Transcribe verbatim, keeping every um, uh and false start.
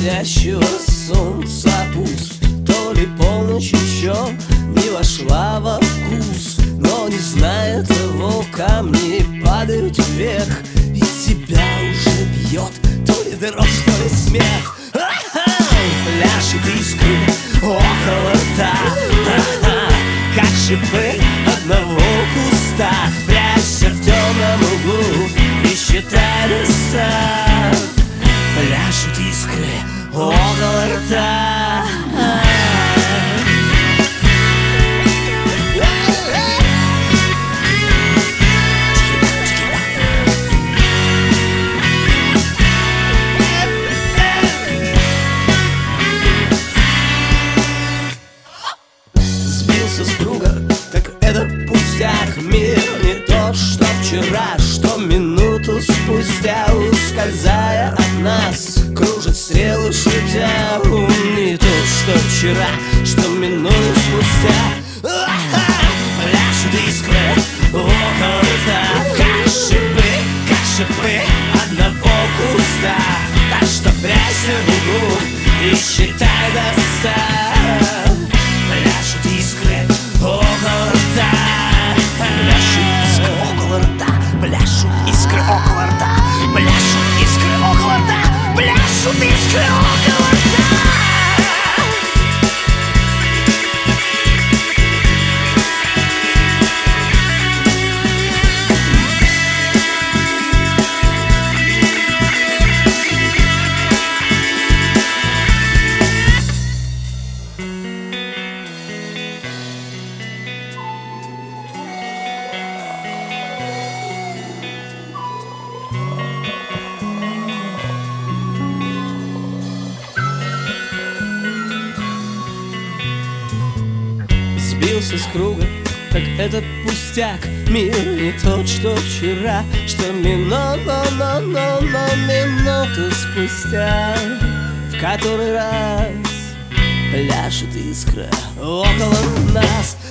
заходящего солнца пуст. То ли полночь еще не вошла во вкус, но не зная того, камни падают вверх, и тебя уже бьет то ли дрожь, то ли смех. Пляшет искры около рта, как шипы одного куста. Прячься в темном углу и считай до ста. Пляшут искры около рта. Сбился с круга, так это пустяк. Мир не тот, что вчера, что минуту спустя, ускользая от нас, кружит стрелы шутя. Ум не тот, что вчера, что минуту спустя. Пляшут искры около рта, как шипы, как шипы одного куста. Так что прячься в углу и считай до ста. Пляшут искры около рта. Пляшут искры около рта. Пляшут искры около рта. Пляшут искры около рта. Пляшут искры около рта. Сбился с круга, так это пустяк. Мир не тот, что вчера, что минуту, но, но, но, минуту спустя. В который раз пляшет искра около нас.